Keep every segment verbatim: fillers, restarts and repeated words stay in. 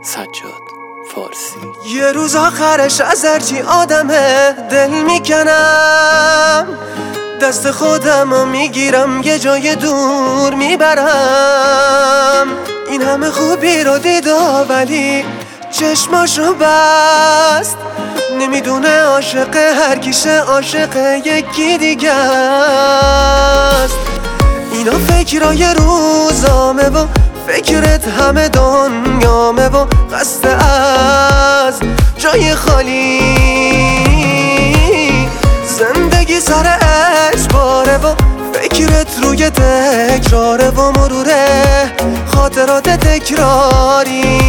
سجاد فارسی. یه روز آخرش از هرچی آدمه دل میکنم، دست خودم میگیرم یه جای دور میبرم. این همه خوبی رو دیدا ولی چشماشو بست، نمیدونه عاشق هر کیشه عاشق یکی دیگه است. اینا فکرای روزامه و فکرت همه دنیامه و قصد از جای خالی زندگی سر اجباره و فکرت روی تکراره و مروره خاطرات تکراری.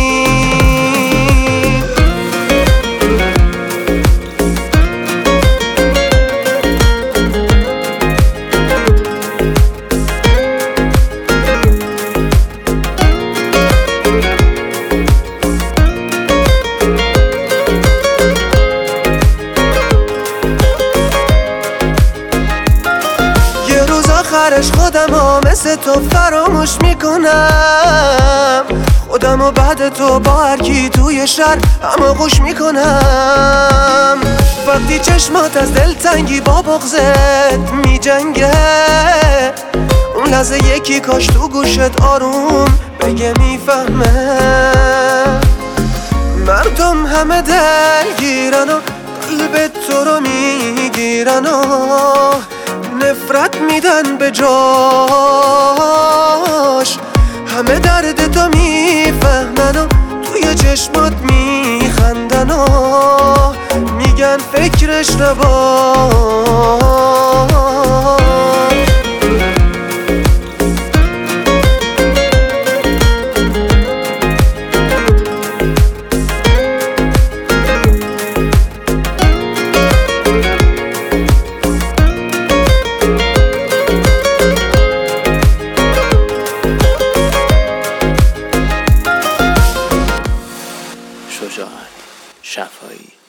آخرش خودم ها مثل تو فراموش میکنم، خودم و بعد تو با هر کی توی شهر همه خوش میکنم. وقتی چشمات از دلتنگی با بغضت میجنگه، اون لحظه یکی کاش تو گوشت آروم بگه میفهمه. مردم همه دلگیرن و قلب تو رو میگیرن و نفرت میدن به جاش، همه درد تو میفهمن و توی چشمات میخندن و میگن فکرش نباش. شجاعت شفایی.